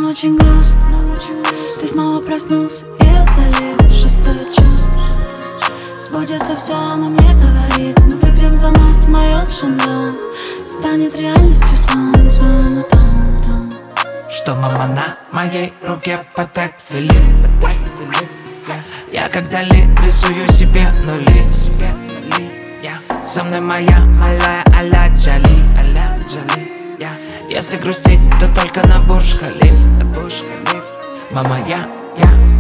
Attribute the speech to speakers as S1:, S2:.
S1: очень грустно, ты снова проснулся и залив шестое чувство. Сбудется все, оно мне говорит: мы выпьем за нас мою жену. Станет реальностью солнце на том.
S2: Что мама на моей руке Патек Филипп. Я когда рисую себе нули. Со мной моя малая а-ля Джоли. Если грустить, то только на Бурдж-Халиф. Мама, я